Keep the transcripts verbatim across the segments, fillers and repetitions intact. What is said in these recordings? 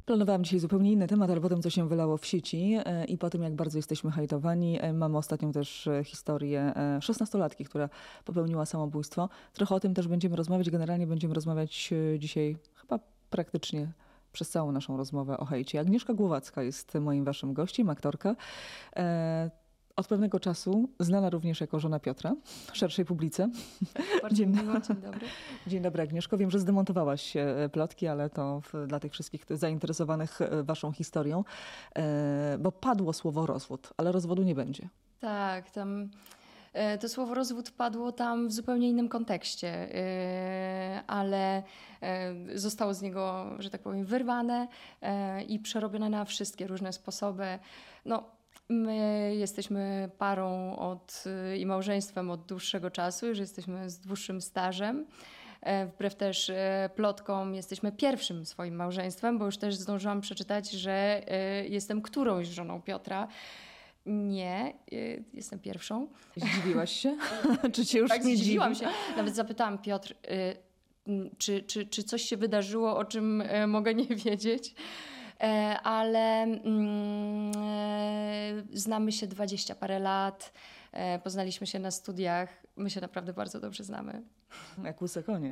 Planowałam dzisiaj zupełnie inny temat, ale potem co się wylało w sieci e, i po tym, jak bardzo jesteśmy hejtowani. E, mamy ostatnią też e, historię e, szesnastolatki, która popełniła samobójstwo. Trochę o tym też będziemy rozmawiać. Generalnie będziemy rozmawiać e, dzisiaj chyba praktycznie przez całą naszą rozmowę o hejcie. Agnieszka Głowacka jest moim waszym gościem, aktorka. E, Od pewnego czasu znana również jako żona Piotra w szerszej publice. Bardzo Dzień, miło, dzień dobry. Dzień dobry, Agnieszko. Wiem, że zdemontowałaś e, plotki, ale to w, dla tych wszystkich zainteresowanych e, waszą historią, e, bo padło słowo rozwód, ale rozwodu nie będzie. Tak, tam e, to słowo rozwód padło tam w zupełnie innym kontekście, e, ale e, zostało z niego, że tak powiem, wyrwane e, i przerobione na wszystkie różne sposoby. No, my jesteśmy parą od, i małżeństwem od dłuższego czasu, już jesteśmy z dłuższym stażem. E, Wbrew też e, plotkom jesteśmy pierwszym swoim małżeństwem, bo już też zdążyłam przeczytać, że e, jestem którąś żoną Piotra. Nie, y, jestem pierwszą. Zdziwiłaś się? Czy cię już Tak, nie zdziwiłam dziwi? się. Nawet zapytałam Piotr, y, m, czy, czy, czy coś się wydarzyło, o czym e, mogę nie wiedzieć. E, ale mm, e, znamy się dwadzieścia parę lat, e, poznaliśmy się na studiach. My się naprawdę bardzo dobrze znamy. Jak łyse konie.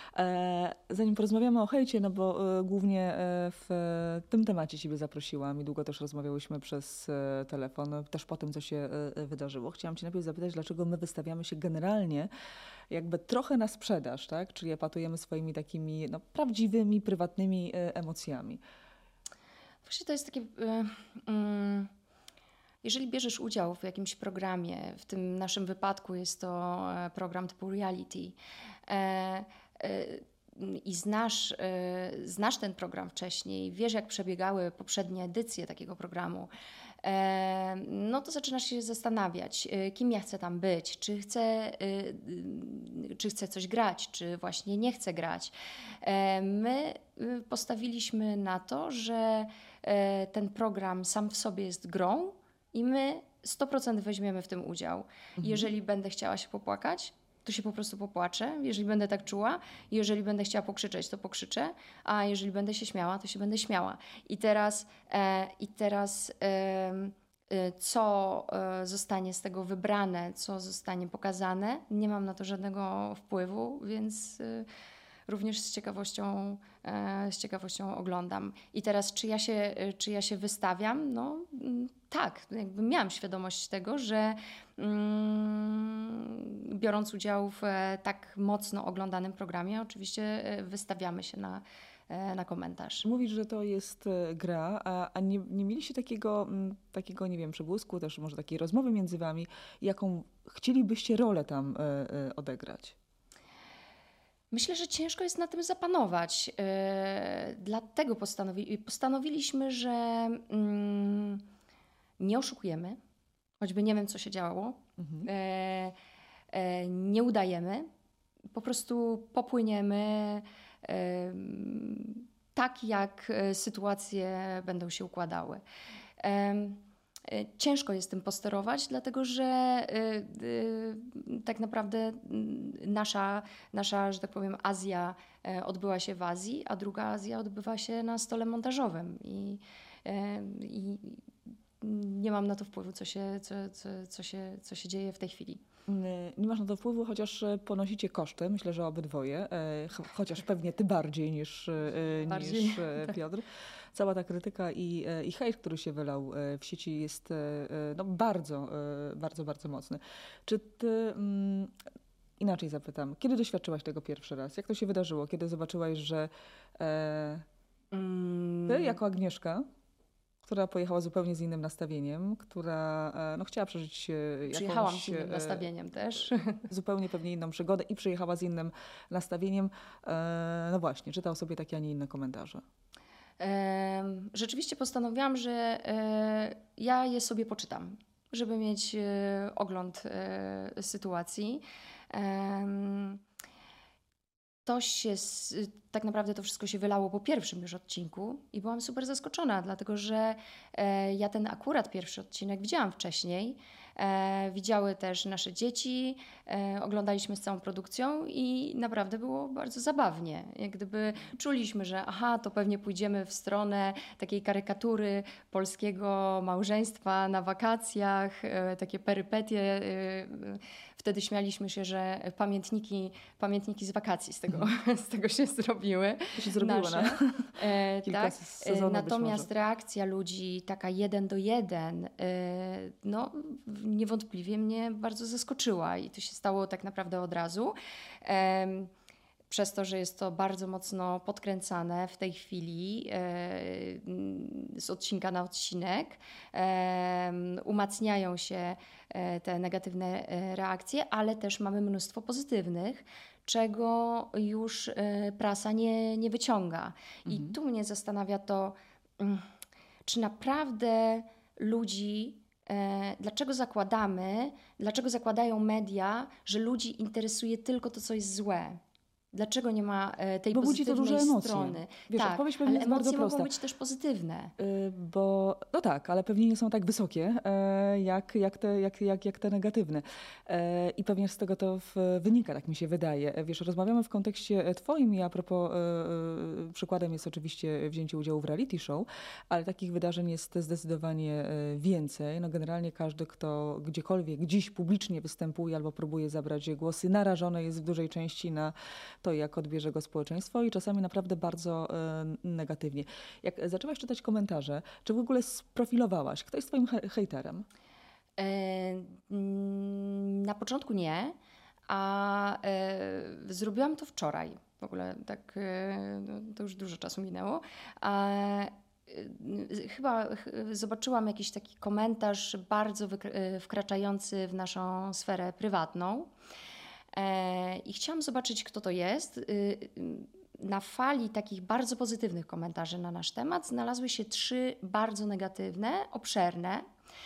E, zanim porozmawiamy o hejcie, no bo e, głównie e, w e, tym temacie ciebie zaprosiłam i długo też rozmawiałyśmy przez e, telefon, też po tym, co się e, wydarzyło. Chciałam cię najpierw zapytać, dlaczego my wystawiamy się generalnie jakby trochę na sprzedaż, tak? Czyli epatujemy swoimi takimi no, prawdziwymi, prywatnymi e, emocjami. Właśnie to jest takie... Y, y, Jeżeli bierzesz udział w jakimś programie, w tym naszym wypadku jest to e, program typu reality e, e, i znasz, e, znasz ten program wcześniej, wiesz jak przebiegały poprzednie edycje takiego programu, e, no to zaczynasz się zastanawiać, e, kim ja chcę tam być, czy chcę, e, czy chcę coś grać, czy właśnie nie chcę grać. E, my e, postawiliśmy na to, że e, ten program sam w sobie jest grą, i my sto procent weźmiemy w tym udział. Mhm. Jeżeli będę chciała się popłakać, to się po prostu popłaczę. Jeżeli będę tak czuła, jeżeli będę chciała pokrzyczeć, to pokrzyczę, a jeżeli będę się śmiała, to się będę śmiała. I teraz, e, i teraz e, e, co e, zostanie z tego wybrane, co zostanie pokazane, nie mam na to żadnego wpływu, więc e, również z ciekawością, e, z ciekawością oglądam. I teraz, czy ja się, czy ja się wystawiam? No mm, tak, jakby miałam świadomość tego, że mm, biorąc udział w e, tak mocno oglądanym programie, oczywiście e, wystawiamy się na, e, na komentarz. Mówisz, że to jest e, gra, a, a nie, nie mieliście takiego, m, takiego, nie wiem, przebłysku, też może takiej rozmowy między wami, jaką chcielibyście rolę tam e, e, odegrać? Myślę, że ciężko jest na tym zapanować. Yy, dlatego postanowi, postanowiliśmy, że mm, nie oszukujemy, choćby nie wiem, co się działo. Mhm. Yy, yy, nie udajemy. Po prostu popłyniemy yy, tak, jak sytuacje będą się układały. Yy, Ciężko jest tym posterować, dlatego że y, y, tak naprawdę nasza, nasza, że tak powiem, Azja y, odbyła się w Azji, a druga Azja odbywa się na stole montażowym i, y, i nie mam na to wpływu, co się, co, co, co, się, co się dzieje w tej chwili. Nie masz na to wpływu, chociaż ponosicie koszty, myślę, że obydwoje, chociaż pewnie ty bardziej niż, Bardziej, niż tak. Piotr. Cała ta krytyka i, i hejt, który się wylał w sieci jest no, bardzo, bardzo, bardzo mocny. Czy ty, inaczej zapytam, kiedy doświadczyłaś tego pierwszy raz? Jak to się wydarzyło? Kiedy zobaczyłaś, że ty jako Agnieszka, która pojechała zupełnie z innym nastawieniem, która no, chciała przeżyć jakąś... Przyjechałam z innym nastawieniem też. Zupełnie pewnie inną przygodę i przyjechała z innym nastawieniem. No właśnie, czytał sobie takie, a nie inne komentarze. Rzeczywiście postanowiłam, że ja je sobie poczytam, żeby mieć ogląd sytuacji. To się, tak naprawdę to wszystko się wylało po pierwszym już odcinku i byłam super zaskoczona, dlatego że ja ten akurat pierwszy odcinek widziałam wcześniej e, widziały też nasze dzieci, e, oglądaliśmy z całą produkcją i naprawdę było bardzo zabawnie. Jak gdyby czuliśmy, że aha, to pewnie pójdziemy w stronę takiej karykatury polskiego małżeństwa na wakacjach, e, takie perypetie. E, wtedy śmialiśmy się, że pamiętniki, pamiętniki z wakacji z tego, z tego się zrobiły. To się zrobiło nasze. na E, kilka tak. sezonów być Natomiast może. reakcja ludzi taka jeden do jeden, e, no niewątpliwie mnie bardzo zaskoczyła i to się stało tak naprawdę od razu. Em, Przez to, że jest to bardzo mocno podkręcane w tej chwili e, z odcinka na odcinek, e, umacniają się e, te negatywne e, reakcje, ale też mamy mnóstwo pozytywnych, czego już e, prasa nie, nie wyciąga. I Mhm. tu mnie zastanawia to, mm, czy naprawdę ludzi, e, dlaczego zakładamy, dlaczego zakładają media, że ludzi interesuje tylko to, co jest złe. Dlaczego nie ma e, tej Bo budzi to pozytywnej duże emocje. strony? Wiesz, Tak, odpowiedź pewnie ale jest bardzo emocje mogą prosta. być też pozytywne. Y, Bo, no tak, ale pewnie nie są tak wysokie e, jak, jak, te, jak, jak, jak te negatywne. E, I pewnie z tego to w, wynika, tak mi się wydaje. E, Wiesz, rozmawiamy w kontekście twoim i a propos, e, e, przykładem jest oczywiście wzięcie udziału w reality show, ale takich wydarzeń jest zdecydowanie e, więcej. No generalnie każdy, kto gdziekolwiek dziś publicznie występuje albo próbuje zabrać głosy, narażony jest w dużej części na to, jak odbierze go społeczeństwo i czasami naprawdę bardzo e, negatywnie. Jak zaczęłaś czytać komentarze, czy w ogóle sprofilowałaś? Kto jest twoim he- hejterem? E, mm, Na początku nie, a e, zrobiłam to wczoraj. W ogóle tak, e, no, to już dużo czasu minęło. A, e, chyba ch- zobaczyłam jakiś taki komentarz bardzo wykr- e, wkraczający w naszą sferę prywatną. E, I chciałam zobaczyć, kto to jest. Y, y, Na fali takich bardzo pozytywnych komentarzy na nasz temat znalazły się trzy bardzo negatywne, obszerne.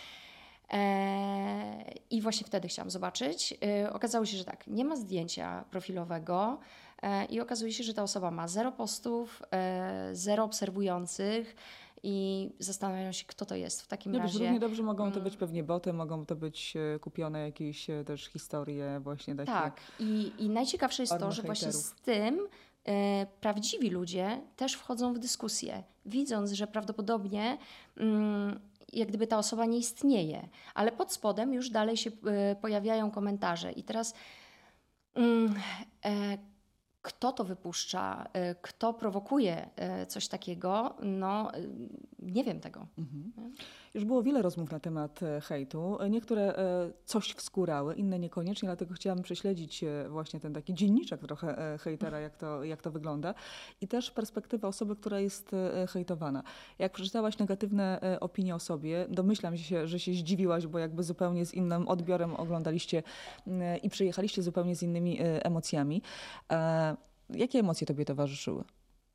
E, I właśnie wtedy chciałam zobaczyć. E, Okazało się, że tak, nie ma zdjęcia profilowego e, i okazuje się, że ta osoba ma zero postów, e, zero obserwujących i zastanawiają się, kto to jest w takim Nie wiesz, razie. równie dobrze mogą to mm, być pewnie boty, mogą to być e, kupione jakieś e, też historie właśnie takie. Tak, i, i najciekawsze jest to, Armia że właśnie hejterów. z tym e, prawdziwi ludzie też wchodzą w dyskusję, widząc, że prawdopodobnie mm, jak gdyby ta osoba nie istnieje, ale pod spodem już dalej się e, pojawiają komentarze. I teraz mm, e, kto to wypuszcza, e, kto prowokuje e, coś takiego, no e, nie wiem tego. Mhm. Już było wiele rozmów na temat e, hejtu. E, Niektóre e, coś wskórały, inne niekoniecznie, dlatego chciałam prześledzić e, właśnie ten taki dzienniczek trochę e, hejtera, jak to, jak to wygląda i też perspektywę osoby, która jest e, hejtowana. Jak przeczytałaś negatywne e, opinie o sobie, domyślam się, że się zdziwiłaś, bo jakby zupełnie z innym odbiorem oglądaliście e, i przyjechaliście zupełnie z innymi e, emocjami. E, Jakie emocje tobie towarzyszyły?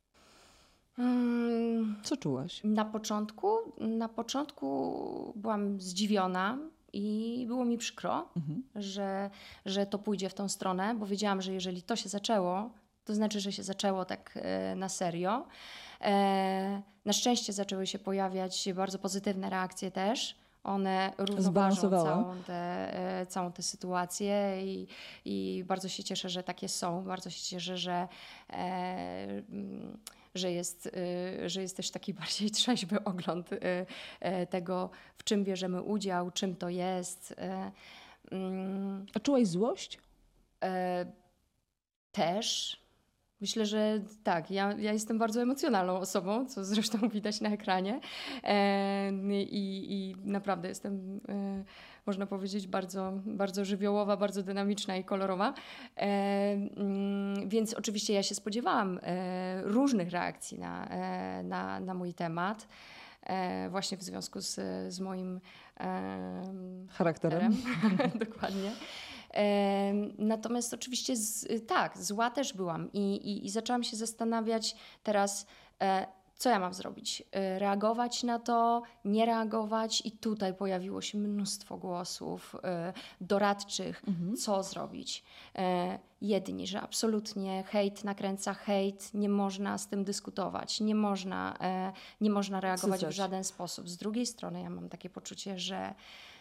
Mm, Co czułaś? Na początku, na początku byłam zdziwiona i było mi przykro, Mhm. że, że to pójdzie w tą stronę, bo wiedziałam, że jeżeli to się zaczęło, to znaczy, że się zaczęło tak e, na serio. E, na szczęście zaczęły się pojawiać bardzo pozytywne reakcje też. One równoważą Zbalansowała. całą tę, e, całą tę sytuację i, i bardzo się cieszę, że takie są. Bardzo się cieszę, że e, mm, że jest, y, że jest też taki bardziej trzeźwy ogląd y, y, tego, w czym bierzemy udział, czym to jest. y, mm, A czułaś złość? e, Też. Myślę, że tak, ja, ja jestem bardzo emocjonalną osobą, co zresztą widać na ekranie. E, i, I naprawdę jestem, e, można powiedzieć, bardzo, bardzo żywiołowa, bardzo dynamiczna i kolorowa. E, mm, więc oczywiście ja się spodziewałam e, różnych reakcji na, e, na, na mój temat. E, właśnie w związku z, z moim e, Charakterem. Dokładnie. E, Natomiast oczywiście z, tak, zła też byłam i, i, i zaczęłam się zastanawiać teraz, e, co ja mam zrobić. E, Reagować na to, nie reagować i tutaj pojawiło się mnóstwo głosów e, doradczych, Mhm. co zrobić. E, Jedni, że absolutnie hejt nakręca hejt, nie można z tym dyskutować, nie można, e, nie można reagować Sycać. w żaden sposób. Z drugiej strony ja mam takie poczucie, że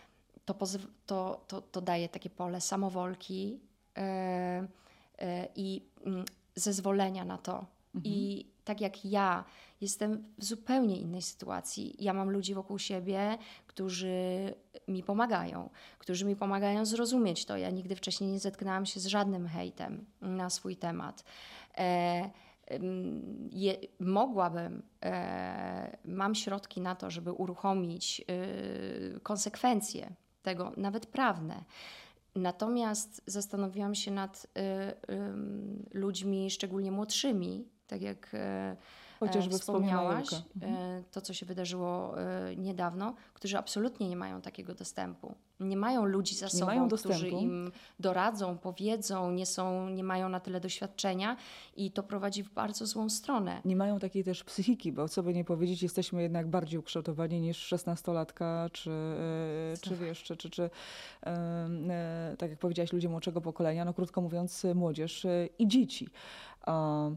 to, pozyw- to, to, to daje takie pole samowolki e, e, i mm, zezwolenia na to. Mhm. I tak jak ja jestem w zupełnie innej sytuacji. Ja mam ludzi wokół siebie, którzy mi pomagają, którzy mi pomagają zrozumieć to. Ja nigdy wcześniej nie zetknęłam się z żadnym hejtem na swój temat. E, Je, mogłabym, e, mam środki na to, żeby uruchomić e, konsekwencje tego, nawet prawne. Natomiast zastanowiłam się nad e, e, ludźmi szczególnie młodszymi, tak jak e, Chociażby wspomniałaś, wspomniana Julka. Mhm. to co się wydarzyło e, niedawno, którzy absolutnie nie mają takiego dostępu. Nie mają ludzi za Nie sobą, mają którzy dostępu. im doradzą, powiedzą, nie, są, nie mają na tyle doświadczenia i to prowadzi w bardzo złą stronę. Nie mają takiej też psychiki, bo co by nie powiedzieć, jesteśmy jednak bardziej ukształtowani niż szesnastolatka, czy, e, czy wiesz, czy, czy, czy e, e, tak jak powiedziałaś, ludzie młodszego pokolenia, no krótko mówiąc, młodzież e, i dzieci. E,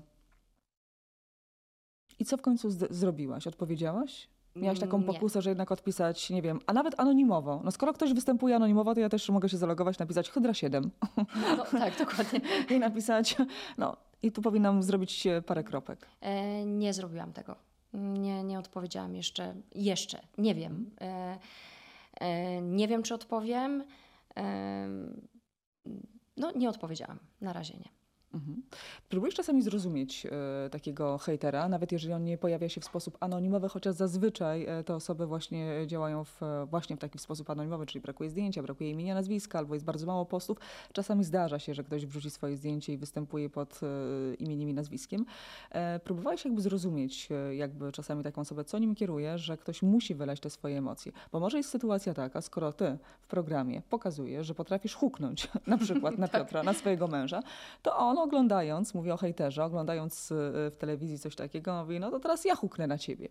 I co w końcu z- zrobiłaś? Odpowiedziałaś? Miałaś taką Nie. pokusę, że jednak odpisać, nie wiem, a nawet anonimowo. No skoro ktoś występuje anonimowo, to ja też mogę się zalogować, napisać Hydra siedem No, tak, dokładnie. i napisać, no i tu powinnam zrobić e, parę kropek. E, nie zrobiłam tego. Nie, nie odpowiedziałam jeszcze. Jeszcze. Nie wiem. E, e, nie wiem, czy odpowiem. E, no, nie odpowiedziałam. Na razie nie. Mhm. Próbujesz czasami zrozumieć e, takiego hejtera, nawet jeżeli on nie pojawia się w sposób anonimowy, chociaż zazwyczaj e, te osoby właśnie działają w, e, właśnie w taki sposób anonimowy, czyli brakuje zdjęcia, brakuje imienia, nazwiska, albo jest bardzo mało postów. Czasami zdarza się, że ktoś wrzuci swoje zdjęcie i występuje pod e, imieniem i nazwiskiem. E, próbowałeś jakby zrozumieć e, jakby czasami taką osobę, co nim kieruje, że ktoś musi wylać te swoje emocje. Bo może jest sytuacja taka, skoro ty w programie pokazujesz, że potrafisz huknąć na przykład na Piotra, na swojego męża, to on oglądając, mówię o hejterze, oglądając y, w telewizji coś takiego, mówi, no to teraz ja huknę na ciebie.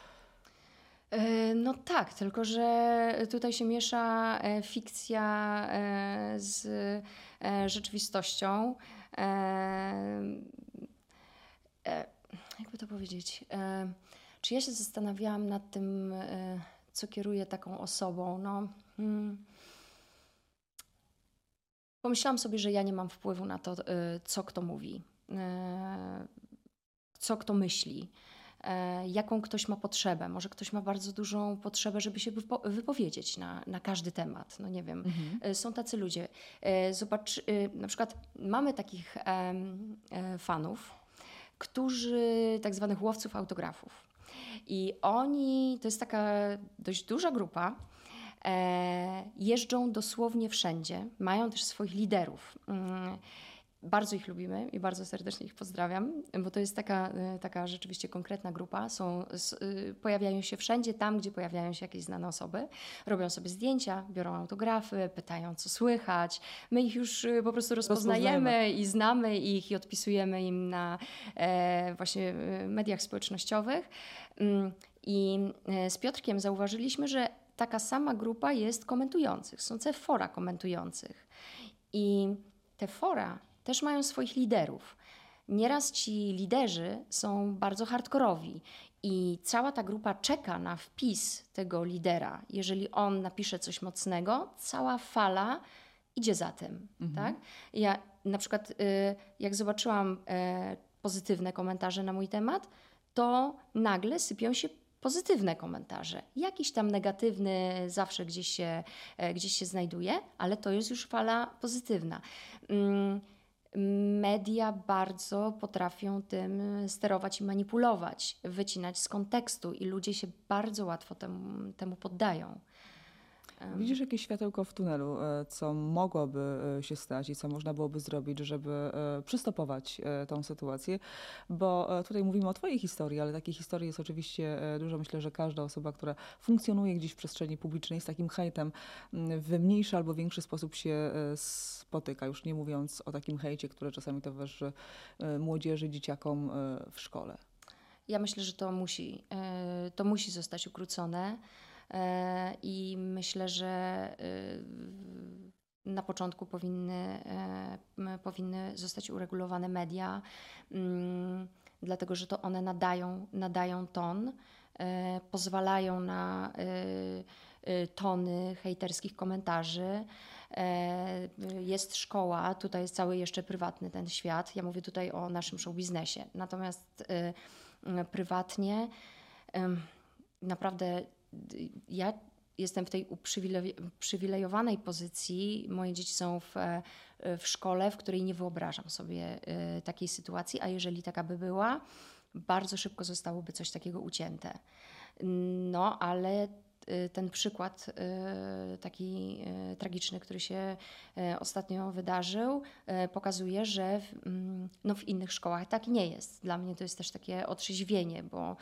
E, No tak, tylko że tutaj się miesza e, fikcja e, z e, rzeczywistością. E, e, Jakby to powiedzieć? E, Czy ja się zastanawiałam nad tym, e, co kieruje taką osobą? No, hmm, pomyślałam sobie, że ja nie mam wpływu na to, e, co kto mówi, e, co kto myśli. e, jaką ktoś ma potrzebę. Może ktoś ma bardzo dużą potrzebę, żeby się wypo- wypowiedzieć na, na każdy temat. No nie wiem. Mhm. E, Są tacy ludzie. E, Zobacz, e, na przykład mamy takich em, e, fanów, którzy, tak zwanych łowców autografów. I oni, to jest taka dość duża grupa, e, jeżdżą dosłownie wszędzie, mają też swoich liderów. Mm, Bardzo ich lubimy i bardzo serdecznie ich pozdrawiam, bo to jest taka, y, taka rzeczywiście konkretna grupa. Są, s- y, pojawiają się wszędzie tam, gdzie pojawiają się jakieś znane osoby. Robią sobie zdjęcia, biorą autografy, pytają, co słychać. My ich już y, po prostu rozpoznajemy, Rozpoznajemy. i znamy ich i odpisujemy im na e, właśnie y, mediach społecznościowych. Ym, I e, z Piotrkiem zauważyliśmy, że taka sama grupa jest komentujących. Są te fora komentujących. I te fora też mają swoich liderów. Nieraz ci liderzy są bardzo hardkorowi i cała ta grupa czeka na wpis tego lidera. Jeżeli on napisze coś mocnego, cała fala idzie za tym. Tak? Ja na przykład, y, jak zobaczyłam y, pozytywne komentarze na mój temat, to nagle sypią się pozytywne komentarze. Jakiś tam negatywny zawsze gdzieś się, e, gdzieś się znajduje, ale to jest już fala pozytywna. Mm, Media bardzo potrafią tym sterować i manipulować, wycinać z kontekstu i ludzie się bardzo łatwo temu, temu poddają. Em, Widzisz jakieś światełko w tunelu, e, co mogłoby e, się stać i co można byłoby zrobić, żeby e, przystopować e, tą sytuację? Bo e, tutaj mówimy o twojej historii, ale takich historii jest oczywiście e, dużo. Myślę, że każda osoba, która funkcjonuje gdzieś w przestrzeni publicznej z takim hejtem m, w mniejszy albo większy sposób się e, spotyka. Już nie mówiąc o takim hejcie, który czasami towarzyszy e, młodzieży, dzieciakom e, w szkole. Ja myślę, że to musi, e, to musi zostać ukrócone e, i myślę, że e, na początku powinny, e, m, powinny zostać uregulowane media, mm, dlatego że to one nadają, nadają ton, e, pozwalają na, e, y, tony hejterskich komentarzy. E, Jest szkoła, tutaj jest cały jeszcze prywatny ten świat. Ja mówię tutaj o naszym show biznesie. Natomiast y, y, prywatnie y, naprawdę y, ja jestem w tej uprzywilej- uprzywilejowanej pozycji. Moje dzieci są w, e, w szkole, w której nie wyobrażam sobie y, takiej sytuacji, a jeżeli taka by była, bardzo szybko zostałoby coś takiego ucięte. No, ale y, ten przykład y, taki y, tragiczny, który się y, ostatnio wydarzył, y, pokazuje, że w, mm, no, w innych szkołach tak nie jest. Dla mnie to jest też takie otrzeźwienie, bo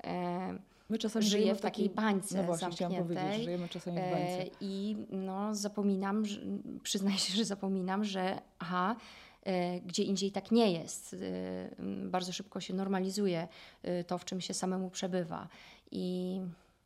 y, My czasami żyję żyjemy w takiej bańce No właśnie, chciałam powiedzieć, że zamkniętej. żyjemy czasami w bańce. E, I no, zapominam, że, przyznaję się, że zapominam, że aha, e, gdzie indziej tak nie jest. E, m, Bardzo szybko się normalizuje e, to, w czym się samemu przebywa. I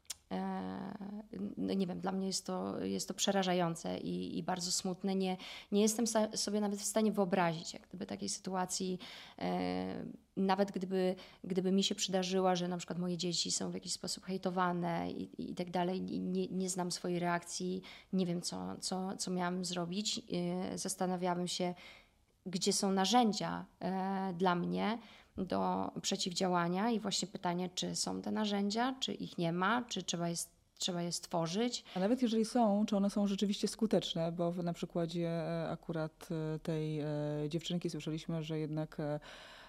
e, no nie wiem, dla mnie jest to, jest to przerażające i, i bardzo smutne. Nie, nie jestem sa- sobie nawet w stanie wyobrazić, jak gdyby takiej sytuacji, e, nawet gdyby, gdyby mi się przydarzyła, że na przykład moje dzieci są w jakiś sposób hejtowane i, i tak dalej, i nie, nie znam swojej reakcji, nie wiem, co, co, co miałam zrobić. E, Zastanawiałabym się, gdzie są narzędzia e, dla mnie do przeciwdziałania i właśnie pytanie, czy są te narzędzia, czy ich nie ma, czy trzeba je, trzeba je stworzyć. A nawet jeżeli są, czy one są rzeczywiście skuteczne, bo w- na przykładzie e, akurat e, tej e, dziewczynki słyszeliśmy, że jednak e,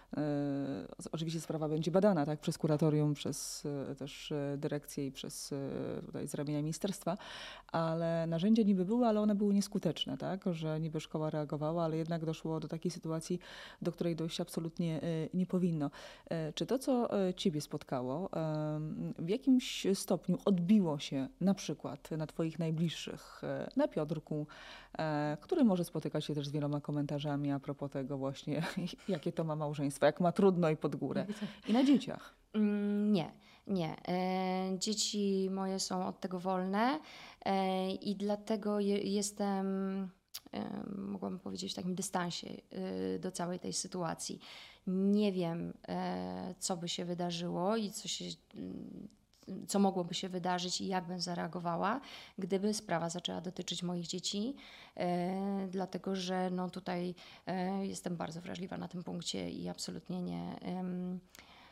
e, oczywiście sprawa będzie badana, tak, przez kuratorium, przez e, też e, dyrekcję i przez e, tutaj z ramienia ministerstwa, ale narzędzia niby były, ale one były nieskuteczne, tak, że niby szkoła reagowała, ale jednak doszło do takiej sytuacji, do której dojść absolutnie e, nie powinno. E, Czy to, co e, ciebie spotkało, em, w jakimś stopniu odbiło się na przykład na twoich najbliższych, e, na Piotrku, e, który może spotykać się też z wieloma komentarzami a propos tego właśnie, jakie to ma małżeństwo, jak ma trudno i pod górę. I na dzieciach. Mm, Nie, nie. E, Dzieci moje są od tego wolne e, i dlatego je, jestem, e, mogłabym powiedzieć, w takim dystansie e, do całej tej sytuacji. Nie wiem, e, co by się wydarzyło i co się, mm, co mogłoby się wydarzyć i jak bym zareagowała, gdyby sprawa zaczęła dotyczyć moich dzieci, e, dlatego że no tutaj e, jestem bardzo wrażliwa na tym punkcie i absolutnie nie. em,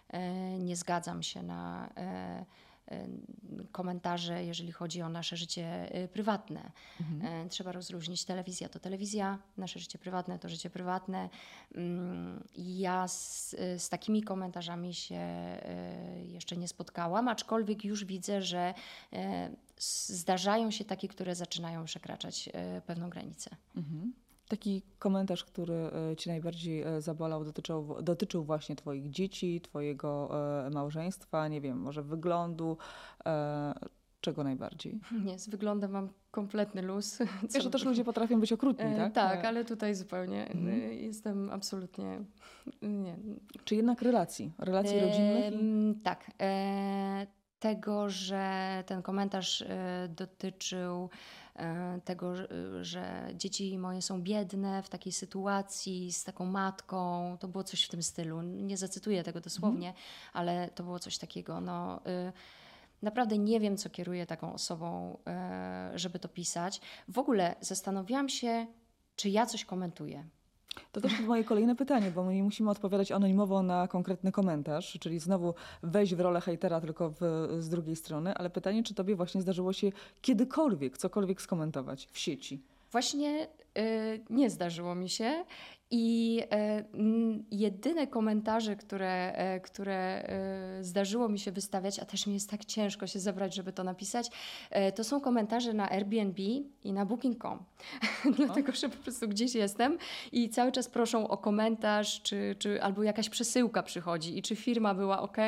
E, Nie zgadzam się na e, e, komentarze, jeżeli chodzi o nasze życie e, prywatne. E, Trzeba rozróżnić. Telewizja to telewizja, nasze życie prywatne to życie prywatne. Mm, Ja z, z takimi komentarzami się e, jeszcze nie spotkałam, aczkolwiek już widzę, że e, s- zdarzają się takie, które zaczynają przekraczać e, pewną granicę. Mhm. Taki komentarz, który e, cię najbardziej e, zabolał, dotyczył, dotyczył właśnie twoich dzieci, twojego e, małżeństwa, nie wiem, może wyglądu, e, czego najbardziej? Nie, z wyglądem mam kompletny luz. Wiesz, że też ludzie potrafią być okrutni, E, tak? Tak, E, ale tutaj zupełnie Mhm. e, jestem absolutnie nie. Czy jednak relacji, relacji rodzinnych? I... Em, Tak. e, Tego, że ten komentarz e, dotyczył e, tego, że- że dzieci moje są biedne w takiej sytuacji z taką matką. To było coś w tym stylu. Nie zacytuję tego dosłownie, ale to było coś takiego. No, y, Naprawdę nie wiem, co kieruje taką osobą, e, żeby to pisać. W ogóle zastanawiałam się, czy ja coś komentuję. To też moje kolejne pytanie, bo my nie musimy odpowiadać anonimowo na konkretny komentarz, czyli znowu wejść w rolę hejtera tylko w, z drugiej strony, ale pytanie, czy tobie właśnie zdarzyło się kiedykolwiek, cokolwiek skomentować w sieci? Właśnie y, nie zdarzyło mi się i y, mm, jedyne komentarze, które, e, które y, zdarzyło mi się wystawiać, a też mi jest tak ciężko się zebrać, żeby to napisać, e, to są komentarze na Airbnb i na booking kropka com. Dlatego, że po prostu gdzieś jestem i cały czas proszą o komentarz, czy, czy albo jakaś przesyłka przychodzi i czy firma była ok.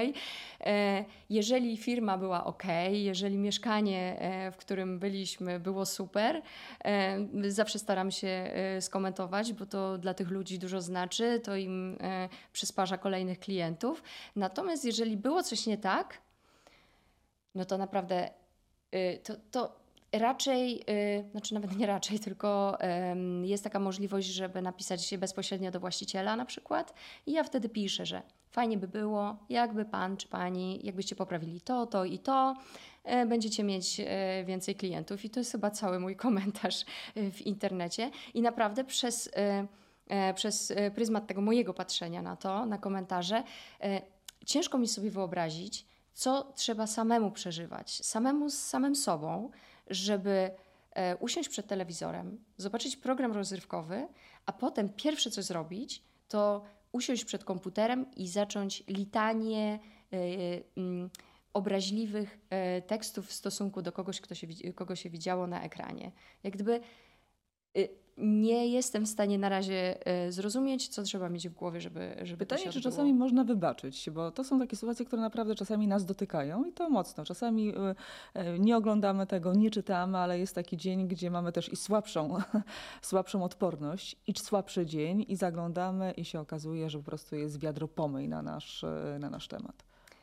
E, Jeżeli firma była ok, jeżeli mieszkanie, e, w którym byliśmy, było super, e, zawsze staram się e, skomentować, bo to dla tych ludzi dużo znaczy, to im e, przysparza kolejnych klientów. Natomiast jeżeli było coś nie tak, no to naprawdę y, to, to Raczej, y, znaczy nawet nie raczej, tylko ym, jest taka możliwość, żeby napisać się bezpośrednio do właściciela na przykład i ja wtedy piszę, że fajnie by było, jakby pan czy pani, jakbyście poprawili to, to i to, y, będziecie mieć y, więcej klientów. I to jest chyba cały mój komentarz y, w internecie. I naprawdę przez, y, y, przez y, pryzmat tego mojego patrzenia na to, na komentarze, y, ciężko mi sobie wyobrazić, co trzeba samemu przeżywać, samemu z samym sobą, żeby e, usiąść przed telewizorem, zobaczyć program rozrywkowy, a potem pierwsze co zrobić, to usiąść przed komputerem i zacząć litanię e, mm, obraźliwych e, tekstów w stosunku do kogoś, kto się, widzi- kogo się widziało na ekranie. Jak gdyby y, nie jestem w stanie na razie e, zrozumieć, co trzeba mieć w głowie, żeby, żeby to Pytanie, się czy odbyło. czasami można wybaczyć, bo to są takie sytuacje, które naprawdę czasami nas dotykają i to mocno. Czasami y, y, nie oglądamy tego, nie czytamy, ale jest taki dzień, gdzie mamy też i słabszą, słabszą odporność i słabszy dzień i zaglądamy i się okazuje, że po prostu jest wiadro pomyj na nasz, y, na nasz temat.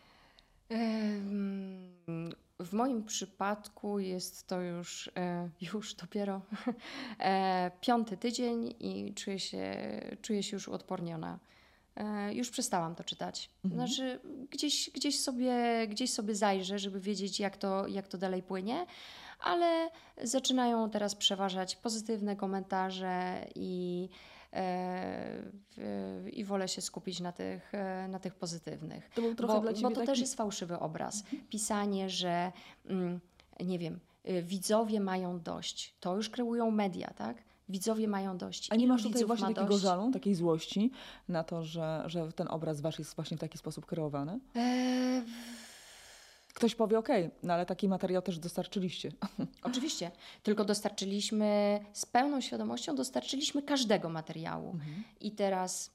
Em, W moim przypadku jest to już, e, już dopiero e, piąty tydzień i czuję się, czuję się już uodporniona. E, Już przestałam to czytać. Mhm. Znaczy, gdzieś, gdzieś sobie, gdzieś sobie zajrzę, żeby wiedzieć, jak to, jak to dalej płynie, ale zaczynają teraz przeważać pozytywne komentarze i, e, w- i wolę się skupić na tych, e, na tych pozytywnych. To był trochę Bo, dla bo ciebie to taki... też jest fałszywy obraz. Pisanie, że mm, nie wiem, y, widzowie mają dość. To już kreują media, tak? Widzowie mają dość. A nie Ilu masz tutaj widzów właśnie ma takiego dość? żalu, takiej złości na to, że, że ten obraz wasz jest właśnie w taki sposób kreowany? Eee, Ktoś powie, okej, no ale taki materiał też dostarczyliście. Oczywiście, tylko dostarczyliśmy z pełną świadomością, dostarczyliśmy każdego materiału. Mhm. I teraz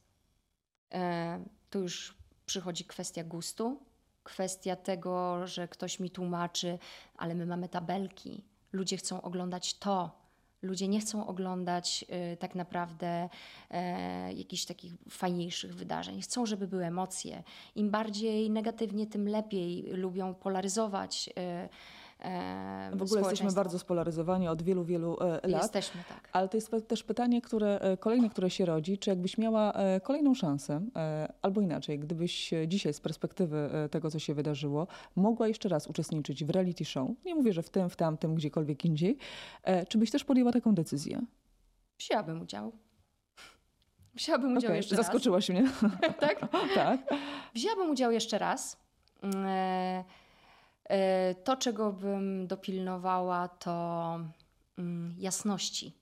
e, tu już przychodzi kwestia gustu, kwestia tego, że ktoś mi tłumaczy, ale my mamy tabelki, ludzie chcą oglądać to. Ludzie nie chcą oglądać y, tak naprawdę e, jakichś takich fajniejszych wydarzeń. Chcą, żeby były emocje. Im bardziej negatywnie, tym lepiej. Lubią polaryzować y, e, W ogóle jesteśmy społeczeństwo. bardzo spolaryzowani od wielu, wielu e, lat. Jesteśmy, tak. Ale to jest pe- też pytanie, które, e, kolejne, które się rodzi, czy jakbyś miała e, kolejną szansę, e, albo inaczej, gdybyś e, dzisiaj z perspektywy e, tego, co się wydarzyło, mogła jeszcze raz uczestniczyć w reality show, nie mówię, że w tym, w tamtym, gdziekolwiek indziej, e, czy byś też podjęła taką decyzję? Wzięłabym udział. Wzięłabym udział Okej, jeszcze zaskoczyłaś mnie. raz. Tak? Tak. Wzięłabym udział jeszcze raz. E, e, To, czego bym dopilnowała, to mm, jasności.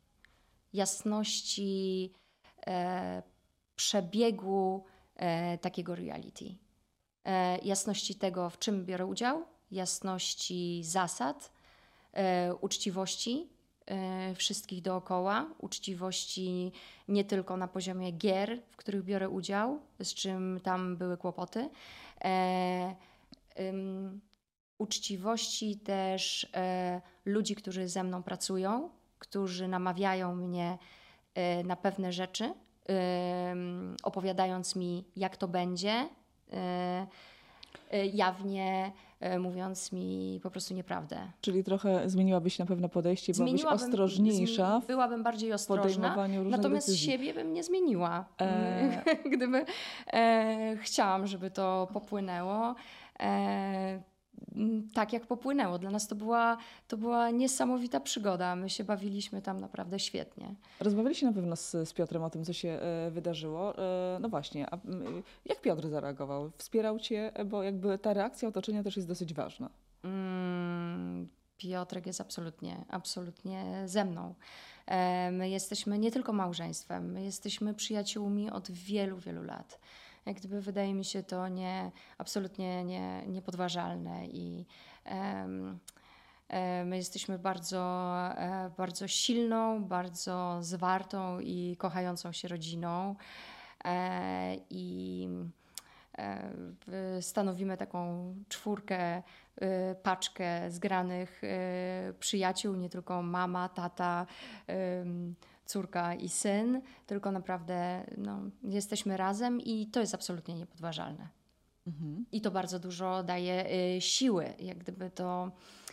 Jasności e, przebiegu e, takiego reality. E, jasności tego, w czym biorę udział, jasności zasad, e, uczciwości e, wszystkich dookoła, uczciwości nie tylko na poziomie gier, w których biorę udział, z czym tam były kłopoty, e, ym, uczciwości też e, ludzi, którzy ze mną pracują, którzy namawiają mnie e, na pewne rzeczy, ym, opowiadając mi, jak to będzie, e, e, jawnie e, mówiąc mi po prostu nieprawdę. Czyli trochę zmieniłabyś na pewno podejście, byłabyś Zmieniłabym- ostrożniejsza zmi- Byłabym bardziej w ostrożna, podejmowaniu różnych natomiast decyzji. siebie bym nie zmieniła. E. Gdyby e, chciałam, żeby to popłynęło e, m, tak, jak popłynęło. Dla nas to była, to była niesamowita przygoda. My się bawiliśmy tam naprawdę świetnie. Rozmawialiście na pewno z, z Piotrem o tym, co się e, wydarzyło. E, no właśnie, a, m, jak Piotr zareagował? Wspierał cię, bo jakby ta reakcja otoczenia też jest dosyć ważna. Mm, Piotrek jest absolutnie, absolutnie ze mną. E, My jesteśmy nie tylko małżeństwem, my jesteśmy przyjaciółmi od wielu, wielu lat. Jak gdyby wydaje mi się to nie, absolutnie nie, niepodważalne i em, e, my jesteśmy bardzo, e, bardzo silną, bardzo zwartą i kochającą się rodziną. E, I e, w- stanowimy taką czwórkę, y, paczkę zgranych y, przyjaciół, nie tylko mama, tata, ym, córka i syn, tylko naprawdę no, jesteśmy razem i to jest absolutnie niepodważalne. Mhm. I to bardzo dużo daje y, siły, jak gdyby to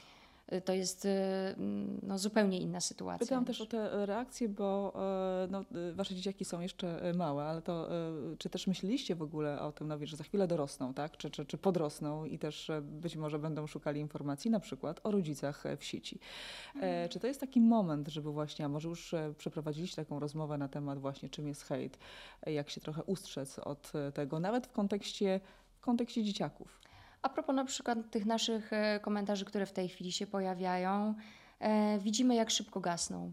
to jest y, no, zupełnie inna sytuacja. Pytałam niż- też o te reakcje, bo e, no, e, wasze dzieciaki są jeszcze e, małe, ale to e, czy też myśleliście w ogóle o tym, no wiesz, że za chwilę dorosną, tak? Czy, czy, czy podrosną i też e, być może będą szukali informacji na przykład o rodzicach e, w sieci. E, czy to jest taki moment, żeby właśnie, a może już e, przeprowadziliście taką rozmowę na temat właśnie czym jest hejt, e, jak się trochę ustrzec od e, tego, nawet w kontekście, w kontekście dzieciaków. A propos na przykład tych naszych e, komentarzy, które w tej chwili się pojawiają, e, widzimy jak szybko gasną.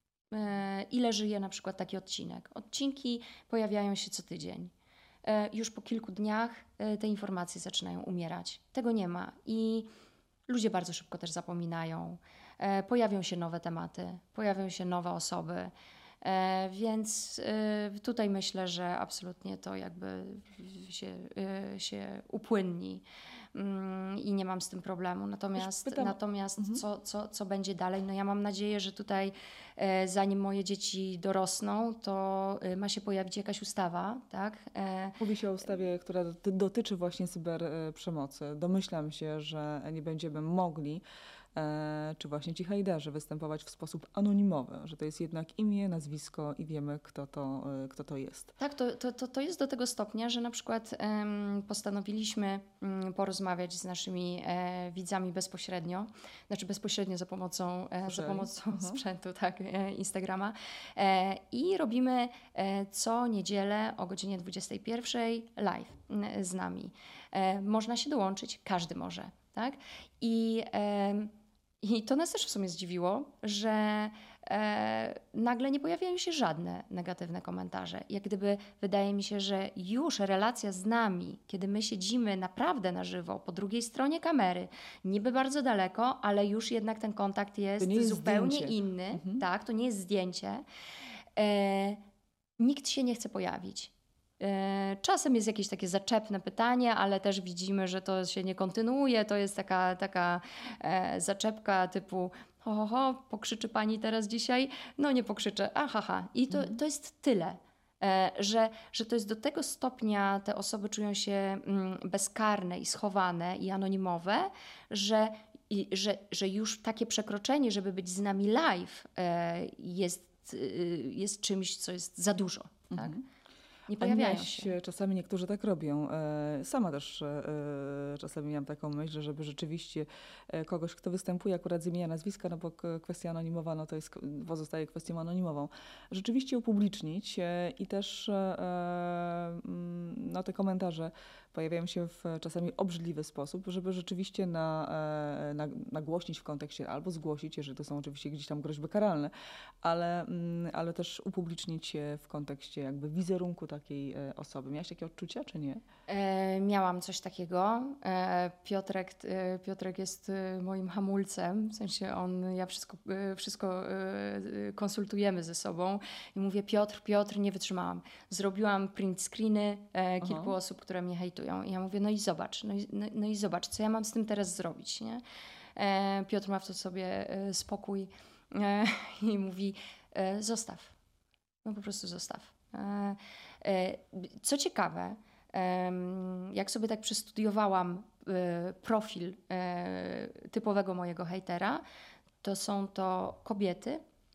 E, ile żyje na przykład taki odcinek. Odcinki pojawiają się co tydzień. E, już po kilku dniach e, te informacje zaczynają umierać. Tego nie ma i ludzie bardzo szybko też zapominają. E, pojawią się nowe tematy, pojawią się nowe osoby. E, więc e, tutaj myślę, że absolutnie to jakby się, e, się upłynni mm, i nie mam z tym problemu. Natomiast, pytam- natomiast Mhm. co, co, co będzie dalej? No ja mam nadzieję, że tutaj e, zanim moje dzieci dorosną, to e, ma się pojawić jakaś ustawa, tak? E, Mówi się o ustawie, która doty- dotyczy właśnie cyberprzemocy. Domyślam się, że nie będziemy mogli, e, czy właśnie ci hejderzy, występować w sposób anonimowy, że to jest jednak imię, nazwisko i wiemy, kto to, e, kto to jest. Tak, to, to, to, to jest do tego stopnia, że na przykład em, postanowiliśmy mm, porozmawiać z naszymi e, widzami bezpośrednio, znaczy bezpośrednio za pomocą, e, za Słyszeli? pomocą Mhm. sprzętu, tak, e, Instagrama. E, I robimy e, co niedzielę o godzinie dwudziestej pierwszej live n- z nami. E, można się dołączyć, każdy może, tak? I, em, i to nas też w sumie zdziwiło, że e, nagle nie pojawiają się żadne negatywne komentarze. Jak gdyby wydaje mi się, że już relacja z nami, kiedy my siedzimy naprawdę na żywo, po drugiej stronie kamery, niby bardzo daleko, ale już jednak ten kontakt jest, nie jest zupełnie zdjęcie. inny. Mhm. Tak, to nie jest zdjęcie. E, nikt się nie chce pojawić. E, Czasem jest jakieś takie zaczepne pytanie, ale też widzimy, że to się nie kontynuuje. To jest taka, taka e, zaczepka typu ho, ho, ho, pokrzyczy pani teraz dzisiaj? No nie pokrzyczę, aha, ha. I to, to jest tyle. E, Że, że to jest do tego stopnia te osoby czują się mm, bezkarne i schowane i anonimowe, że, i, że, że już takie przekroczenie, żeby być z nami live e, jest, y, jest czymś, co jest za dużo. Tak? Mhm. Nie A pojawiają miałaś, się. e, czasami niektórzy tak robią. E, Sama też e, e, czasami miałam taką myśl, że żeby rzeczywiście e, kogoś, kto występuje akurat z imienia, nazwiska, no bo k- kwestia anonimowa, no to jest, pozostaje kwestią anonimową, rzeczywiście upublicznić e, i też e, e, mm, no, te komentarze pojawiają się w czasami obrzydliwy sposób, żeby rzeczywiście na, e, na, nagłośnić w kontekście albo zgłosić, jeżeli to są oczywiście gdzieś tam groźby karalne, ale, mm, ale też upublicznić je w kontekście jakby wizerunku takiej e, osoby. Miałaś takie odczucia, czy nie? E, miałam coś takiego. E, Piotrek, e, Piotrek jest e, moim hamulcem, w sensie on, ja wszystko, e, wszystko e, e, konsultujemy ze sobą i mówię: Piotr, Piotr, nie wytrzymałam. Zrobiłam print screeny e, kilku Aha. osób, które mnie hejtują i ja mówię: no i zobacz, no i, no, no i zobacz, co ja mam z tym teraz zrobić, nie? E, Piotr ma w to sobie e, spokój e, i mówi: e, zostaw, no po prostu zostaw. E, e, Co ciekawe, Em, jak sobie tak przestudiowałam e, profil e, typowego mojego hejtera, to są to kobiety.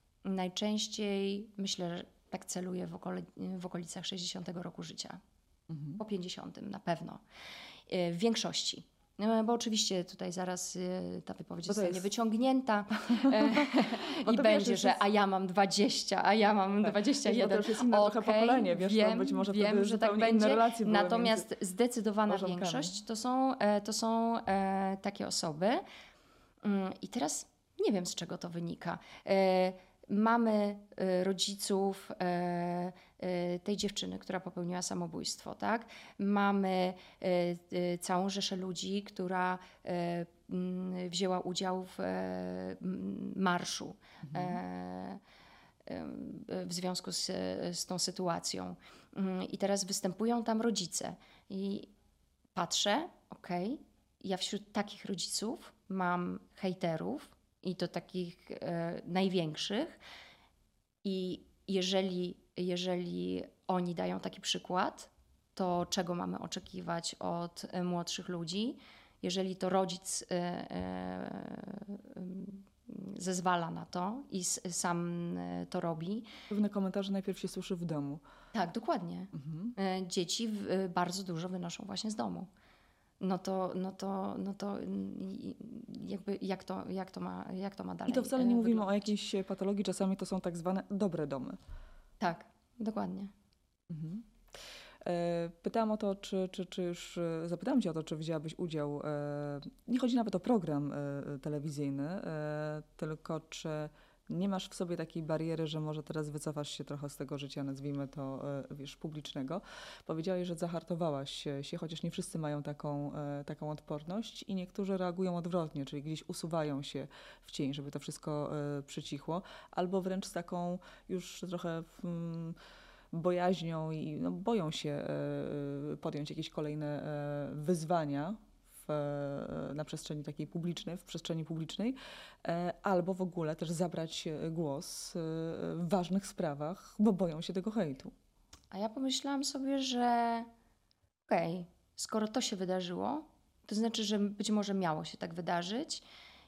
Najczęściej myślę, że tak celuję w, okole, w okolicach sześćdziesiątego roku życia. Mhm. Po pięćdziesiątym na pewno. E, W większości. No, bo oczywiście tutaj zaraz e, ta wypowiedź Bo to zostanie jest- wyciągnięta e, Bo i to wiesz, będzie, już że jest- a ja mam dwadzieścia, a ja mam Tak. dwadzieścia Wiesz, bo to jeden. już jest inne trochę Okej, pokolenie, wiesz, to wiem, być może wiem, wtedy że tak zupełnie inne będzie. relacje były Natomiast między zdecydowana małżonkami. większość to są, e, to są e, takie osoby. Mm, I teraz nie wiem, z czego to wynika. E, Mamy e, rodziców e, e, tej dziewczyny, która popełniła samobójstwo, tak? Mamy e, e, całą rzeszę ludzi, która e, mm, wzięła udział w e, m, marszu e, e, w związku z, z tą sytuacją. Mm, I teraz występują tam rodzice. I patrzę, okej, ja wśród takich rodziców mam hejterów i to takich e, największych. I jeżeli, jeżeli oni dają taki przykład, to czego mamy oczekiwać od e, młodszych ludzi? Jeżeli to rodzic e, e, zezwala na to i s, sam e, to robi. Pewne komentarze najpierw się słyszy w domu. Tak, dokładnie. Mhm. E, dzieci w, e, bardzo dużo wynoszą właśnie z domu. No to, no to, no to i- jakby jak to, jak to ma, jak to ma dalej I to wcale nie e, mówimy o wyglądać. jakiejś patologii, czasami to są tak zwane dobre domy. Tak, dokładnie. Mhm. E, Pytałam o to, czy, czy, czy już, e, zapytałam cię o to, czy wzięłabyś udział, e, nie chodzi nawet o program e, telewizyjny, e, tylko czy nie masz w sobie takiej bariery, że może teraz wycofasz się trochę z tego życia, nazwijmy to, e, wiesz, publicznego. Powiedziałaś, że zahartowałaś się, chociaż nie wszyscy mają taką, e, taką odporność i niektórzy reagują odwrotnie, czyli gdzieś usuwają się w cień, żeby to wszystko e, przycichło, albo wręcz z taką już trochę mm, bojaźnią i no, boją się e, podjąć jakieś kolejne e, wyzwania w, e, na przestrzeni takiej publicznej, w przestrzeni publicznej, e, albo w ogóle też zabrać e, głos e, w ważnych sprawach, bo boją się tego hejtu. A ja pomyślałam sobie, że okej, skoro to się wydarzyło, to znaczy, że być może miało się tak wydarzyć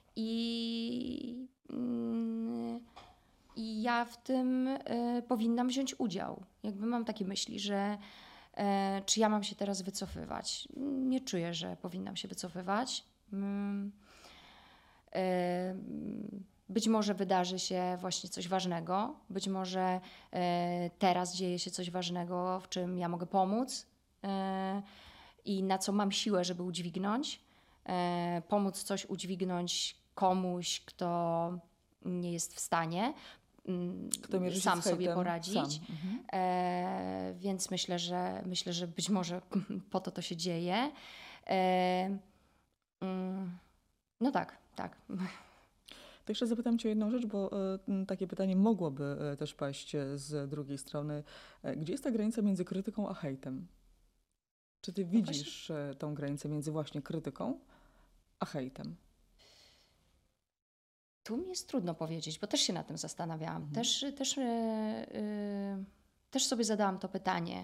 i, mm, i ja w tym e, powinnam wziąć udział. Jakby mam takie myśli, że e, czy ja mam się teraz wycofywać? Nie czuję, że powinnam się wycofywać. Mm, e, Być może wydarzy się właśnie coś ważnego, być może e, teraz dzieje się coś ważnego, w czym ja mogę pomóc e, i na co mam siłę, żeby udźwignąć. E, pomóc coś udźwignąć komuś, kto nie jest w stanie mm, Kto mierzy się sam z sobie hejtem poradzić. sam. Mhm. E, więc myślę, że myślę, że być może po to to się dzieje. E, mm, no tak, tak. To jeszcze zapytam cię o jedną rzecz, bo e, m, takie pytanie mogłoby e, też paść e, z drugiej strony. E, Gdzie jest ta granica między krytyką a hejtem? Czy ty właśnie- widzisz e, tą granicę między właśnie krytyką a hejtem? Tu mi jest trudno powiedzieć, bo też się nad tym zastanawiałam. Mhm. Też, też, yy, yy, też sobie zadałam to pytanie,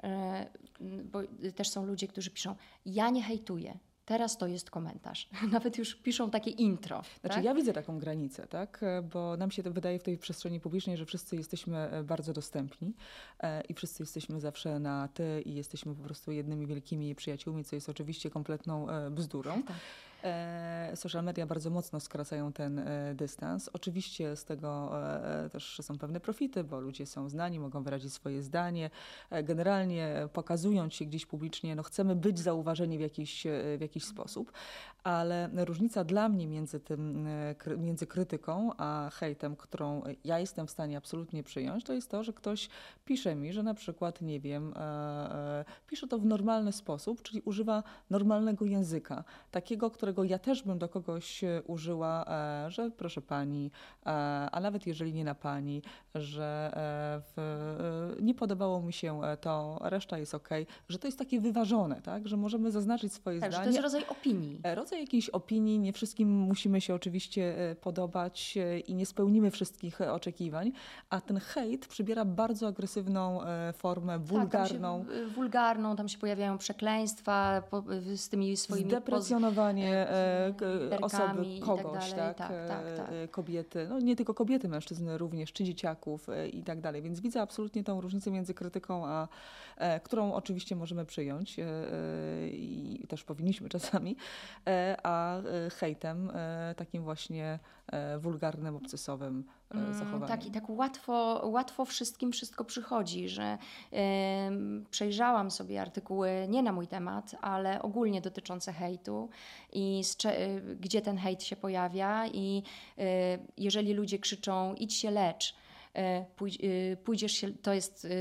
yy, bo też są ludzie, którzy piszą, ja nie hejtuję, teraz to jest komentarz. Nawet już piszą takie intro. Znaczy tak? ja widzę taką granicę, tak? E, Bo nam się to wydaje w tej przestrzeni publicznej, że wszyscy jesteśmy e, bardzo dostępni e, i wszyscy jesteśmy zawsze na ty i jesteśmy po prostu jednymi wielkimi przyjaciółmi, co jest oczywiście kompletną e, bzdurą. Tak. E, Social media bardzo mocno skracają ten e, dystans. Oczywiście z tego e, też są pewne profity, bo ludzie są znani, mogą wyrazić swoje zdanie. E, Generalnie pokazując się gdzieś publicznie, no chcemy być zauważeni w jakiś, e, w jakiś sposób, ale różnica dla mnie między tym, e, kry- między krytyką a hejtem, którą ja jestem w stanie absolutnie przyjąć, to jest to, że ktoś pisze mi, że na przykład, nie wiem, e, e, pisze to w normalny sposób, czyli używa normalnego języka, takiego, którego ja też bym do kogoś e, użyła, e, że proszę pani, e, a nawet jeżeli nie na pani, że e, w, e, nie podobało mi się e, to, reszta jest okej, że to jest takie wyważone, tak, że możemy zaznaczyć swoje Tak, że to zdanie. jest rodzaj opinii. E, Rodzaj jakiejś opinii, nie wszystkim musimy się oczywiście e, podobać e, i nie spełnimy wszystkich e, oczekiwań, a ten hejt przybiera bardzo agresywną e, formę, wulgarną, Tak, tam się, y, wulgarną, tam się pojawiają przekleństwa po, y, z tymi swoimi poz- zdeprecjonowanie e, k- literkami osoby, i tak kogoś, dalej. tak, Tak, e, tak, tak. e, kobiety, no nie tylko kobiety, mężczyzn również, czy dzieciaków e, i tak dalej. Więc widzę absolutnie tą różnicę między krytyką, a, e, którą oczywiście możemy przyjąć e, e, i też powinniśmy czasami, e, a e, hejtem, e, takim właśnie e, wulgarnym, obcesowym e, Mm, zachowaniem. Tak, i tak łatwo, łatwo wszystkim wszystko przychodzi, że em, przejrzałam sobie artykuły nie na mój temat, ale ogólnie dotyczące hejtu i z cze- y, gdzie ten hejt się pojawia i y, jeżeli ludzie krzyczą idź się lecz, y, pój- y, pójdziesz się, to jest, y,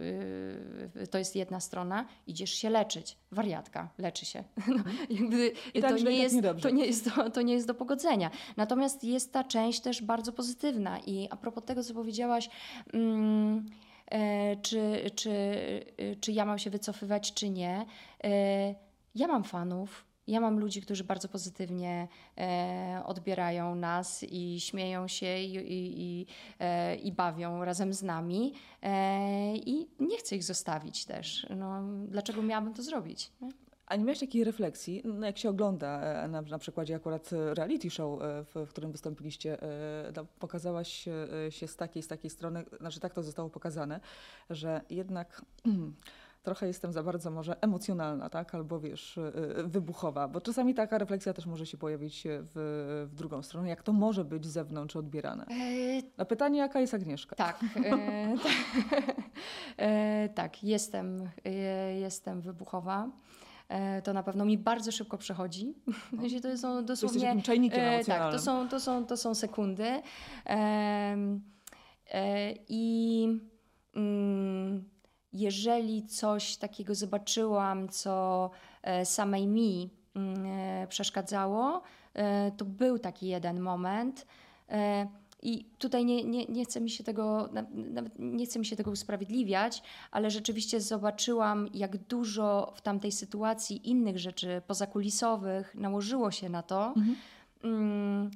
y, to jest jedna strona, idziesz się leczyć, wariatka, leczy się. No, jakby I tak to, źle, i nie tak jest, niedobrze. to, nie jest do, to nie jest do pogodzenia. Natomiast jest ta część też bardzo pozytywna i a propos tego, co powiedziałaś, mm, e, czy, czy, e, czy ja mam się wycofywać, czy nie. E, ja mam fanów. Ja mam ludzi, którzy bardzo pozytywnie e, odbierają nas i śmieją się i, i, i, e, i bawią razem z nami. E, I nie chcę ich zostawić też. No, dlaczego miałabym to zrobić? Nie? A nie miałeś takiej refleksji, no jak się ogląda e, na, na przykładzie akurat e, reality show, e, w, w którym wystąpiliście, e, no, pokazałaś e, się z takiej, z takiej strony, znaczy tak to zostało pokazane, że jednak trochę jestem za bardzo może emocjonalna, tak? Albo wiesz, e, wybuchowa, bo czasami taka refleksja też może się pojawić w, w drugą stronę, jak to może być z zewnątrz odbierane. E, Na pytanie, jaka jest Agnieszka? tak, e, tak, e, tak, jestem, e, jestem wybuchowa. E, To na pewno mi bardzo szybko przechodzi. Znaczy, to są Jesteś dosłownie. takim czajnikiem e, emocjonalnym. Tak, to są, to są, to są sekundy. Em, e, I mm, jeżeli coś takiego zobaczyłam, co e, samej mi mm, e, przeszkadzało, e, to był taki jeden moment. E, I tutaj nie, nie, nie chce mi się tego, na- nawet nie chce mi się tego usprawiedliwiać, ale rzeczywiście zobaczyłam, jak dużo w tamtej sytuacji innych rzeczy pozakulisowych nałożyło się na to. Mhm. Mm,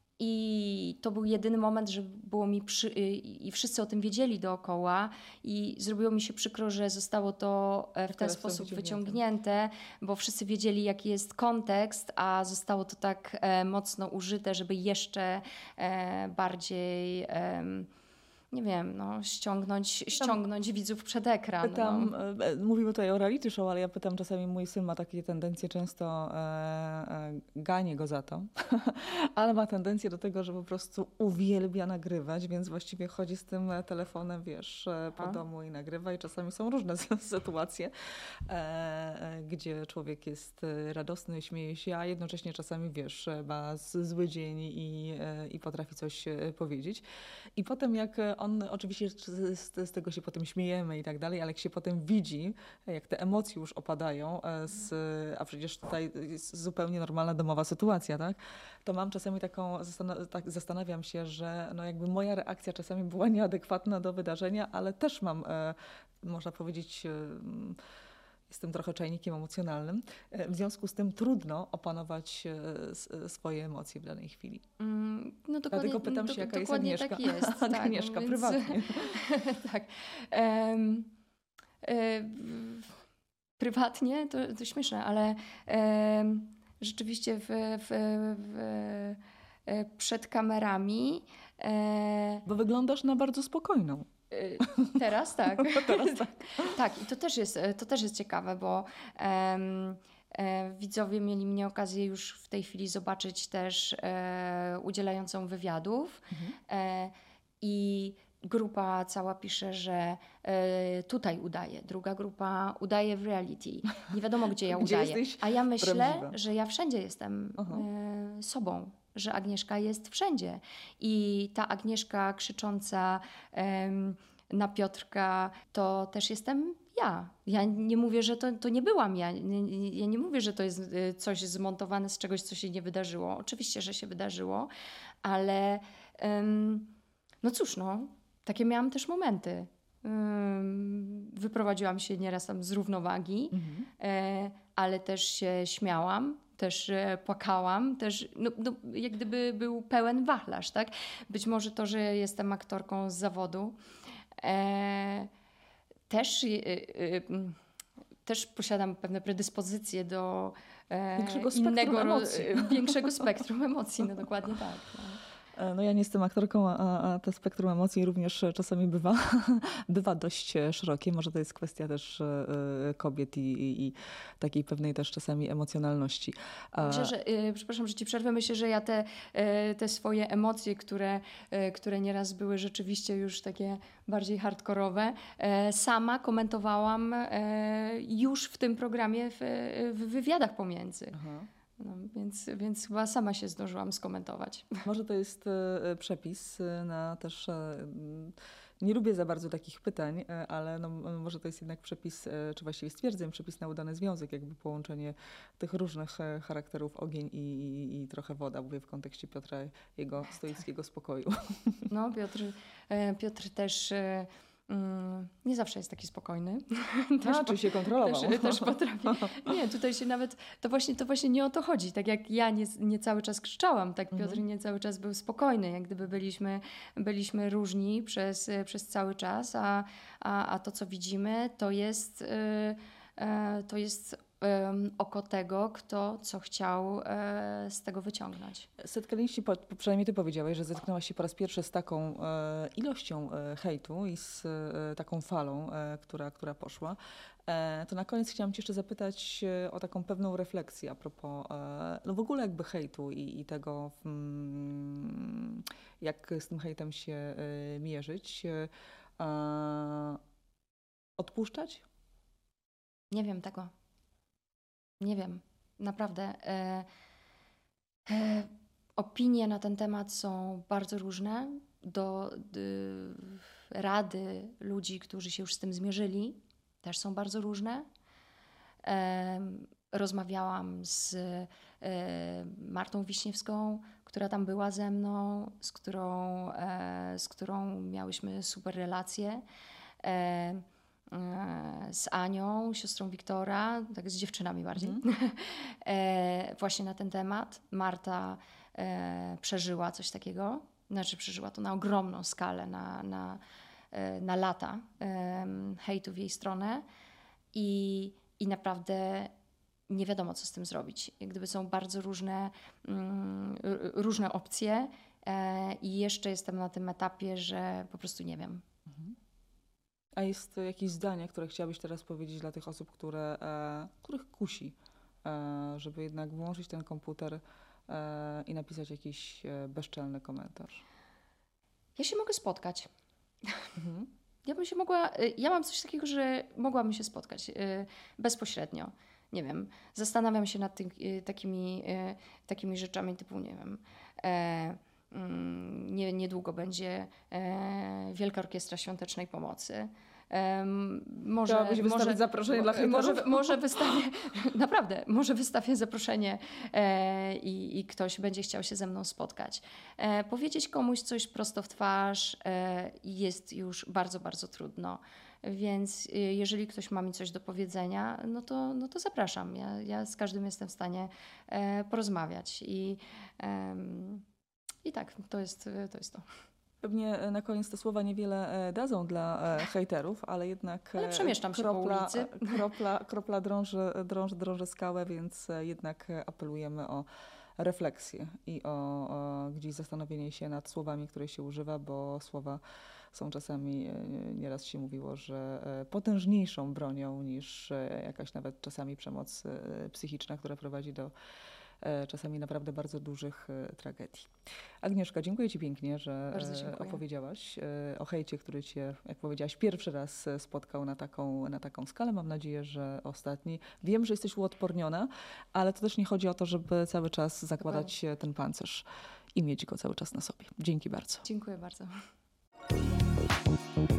I to był jedyny moment, że było mi przy... i wszyscy o tym wiedzieli dookoła i zrobiło mi się przykro, że zostało to e, w ten Teraz to sposób wyciągnięte. wyciągnięte, bo wszyscy wiedzieli, jaki jest kontekst, a zostało to tak e, mocno użyte, żeby jeszcze e, bardziej, em, nie wiem, no, ściągnąć, ściągnąć widzów przed ekran. Pytam, no. e, e, mówimy tutaj o reality show, ale ja pytam czasami, mój syn ma takie tendencje, często e, e, ganię go za to, ale ma tendencję do tego, że po prostu uwielbia nagrywać, więc właściwie chodzi z tym e, telefonem, wiesz, e, po Aha. domu i nagrywa i czasami są różne s- sytuacje, e, e, gdzie człowiek jest e, radosny, śmieje się, a jednocześnie czasami, wiesz, e, ma z- zły dzień i, e, i potrafi coś e, powiedzieć. I potem jak e, on, oczywiście z, z, z tego się potem śmiejemy i tak dalej, ale jak się potem widzi, jak te emocje już opadają, e, z, a przecież tutaj jest zupełnie normalna domowa sytuacja, tak? To mam czasami taką, zastana- tak, zastanawiam się, że no jakby moja reakcja czasami była nieadekwatna do wydarzenia, ale też mam, e, można powiedzieć, e, mm, jestem trochę czajnikiem emocjonalnym. E, W związku z tym trudno opanować e, s- swoje emocje w danej chwili. Mm, No dokładnie, Dlatego pytam się, do- jaka jest dokładnie Agnieszka. tak jest. tak, Agnieszka, więc- prywatnie. tak. Em, e, w- prywatnie to, to śmieszne, ale em, rzeczywiście w, w, w, e, przed kamerami e, Bo wyglądasz na bardzo spokojną. e, teraz tak. Teraz tak. Tak, i to też jest, to też jest ciekawe, bo em, e, widzowie mieli mnie okazję już w tej chwili zobaczyć też e, udzielającą wywiadów. Mhm. E, I grupa cała pisze, że e, tutaj udaje, druga grupa udaje w reality. Nie wiadomo, gdzie ja Gdzie udaję. jesteś A ja myślę, prawdziwa. że ja wszędzie jestem Aha. e, sobą, że Agnieszka jest wszędzie. I ta Agnieszka krzycząca em, na Piotrka, to też jestem ja. Ja nie mówię, że to, to nie byłam ja. Nie- nie- Ja nie mówię, że to jest y, coś zmontowane z czegoś, co się nie wydarzyło. Oczywiście, że się wydarzyło, ale em, no cóż, no, takie miałam też momenty. Ym, Wyprowadziłam się nieraz tam z równowagi, Mhm. e, ale też się śmiałam, też e, płakałam, też no, no, jak gdyby był pełen wachlarz, tak? Być może to, że jestem aktorką z zawodu, e, też, e, e, m, też posiadam pewne predyspozycje do e, Większego spektrum innego, ro- emocji. e, większego spektrum emocji, no dokładnie tak. No. E, No ja nie jestem aktorką, a, a to spektrum emocji również e, czasami bywa, bywa dość e, szerokie. Może to jest kwestia też e, e, kobiet i, i, i takiej pewnej też czasami emocjonalności. A- Myślę, że, y, przepraszam, że ci przerwę. Myślę, że ja te, y, te swoje emocje, które, y, które nieraz były rzeczywiście już takie bardziej hardkorowe, y, sama komentowałam y, już w tym programie w, w wywiadach pomiędzy. Aha. No, więc, więc chyba sama się zdążyłam skomentować. Może to jest e, przepis e, na też. e, m, Nie lubię za bardzo takich pytań, e, ale no, m- może to jest jednak przepis, e, czy właściwie stwierdzeń, przepis na udany związek, jakby połączenie tych różnych e, charakterów, ogień i, i, i trochę woda, mówię w kontekście Piotra, jego stoickiego spokoju. No, Piotr, y, Piotr też y, mm, nie zawsze jest taki spokojny. A, czy się kontrolował? Też, też potrafi. Nie, tutaj się nawet, to właśnie, to właśnie nie o to chodzi. Tak jak ja nie, nie cały czas krzyczałam, tak Piotr Mhm. nie cały czas był spokojny. Jak gdyby byliśmy, byliśmy różni przez, przez cały czas, a, a, a to, co widzimy, to jest, y, e, to jest em, oko tego, kto co chciał e, z tego wyciągnąć. Zetknęliście, po- przynajmniej ty powiedziałeś, że zetknęłaś się po raz pierwszy z taką e, ilością e, hejtu i z e, taką falą, e, która, która poszła. E, to na koniec chciałam cię jeszcze zapytać e, o taką pewną refleksję a propos e, no w ogóle jakby hejtu i, i tego, mm, jak z tym hejtem się e, mierzyć. E, odpuszczać? Nie wiem tego. Nie wiem. Naprawdę. E, e, opinie na ten temat są bardzo różne. Do, d, rady ludzi, którzy się już z tym zmierzyli, też są bardzo różne. E, rozmawiałam z e, Martą Wiśniewską, która tam była ze mną, z którą, e, z którą miałyśmy super relacje. E, e, z Anią, siostrą Wiktora, tak z dziewczynami bardziej, Mhm. e, właśnie na ten temat. Marta e, przeżyła coś takiego, znaczy przeżyła to na ogromną skalę, na, na, e, na lata em, hejtu w jej stronę i, i naprawdę nie wiadomo, co z tym zrobić. Jak gdyby są bardzo różne, mm, r- różne opcje e, i jeszcze jestem na tym etapie, że po prostu nie wiem. Mhm. A jest jakieś zdanie, które chciałabyś teraz powiedzieć dla tych osób, które, e, których kusi, e, żeby jednak włączyć ten komputer e, i napisać jakiś e, bezczelny komentarz? Ja się mogę spotkać. Mhm. Ja bym się mogła, y, ja mam coś takiego, że mogłabym się spotkać y, bezpośrednio. Nie wiem, zastanawiam się nad tym, y, takimi, y, takimi rzeczami typu, nie wiem, e, mm, nie, niedługo będzie e, Wielka Orkiestra Świątecznej Pomocy. Em, może, Chciałabyś wystawić może, zaproszenie dla może, hejterów? może wystawię, naprawdę, może wystawię zaproszenie e, i, i ktoś będzie chciał się ze mną spotkać. E, powiedzieć komuś coś prosto w twarz e, jest już bardzo, bardzo trudno. Więc y, jeżeli ktoś ma mi coś do powiedzenia, no to, no to zapraszam. Ja, ja z każdym jestem w stanie e, porozmawiać. I, em, I tak, to jest to. Jest to. Pewnie e, na koniec te słowa niewiele e, dadzą dla e, hejterów, ale jednak Ale e, przemieszczam się po kropla, ulicy. e, kropla, kropla drąży, drąży, drąży skałę, więc e, jednak e, apelujemy o refleksję i o, o gdzieś zastanowienie się nad słowami, które się używa, bo słowa są czasami, e, nieraz się mówiło, że e, potężniejszą bronią niż e, jakaś nawet czasami przemoc e, psychiczna, która prowadzi do e, czasami naprawdę bardzo dużych e, tragedii. Agnieszka, dziękuję Ci pięknie, że Bardzo e, dziękuję. opowiedziałaś e, o hejcie, który Cię, jak powiedziałaś, pierwszy raz e, spotkał na taką, na taką skalę. Mam nadzieję, że ostatni. Wiem, że jesteś uodporniona, ale to też nie chodzi o to, żeby cały czas zakładać e, ten pancerz i mieć go cały czas na sobie. Dzięki bardzo. Dziękuję bardzo.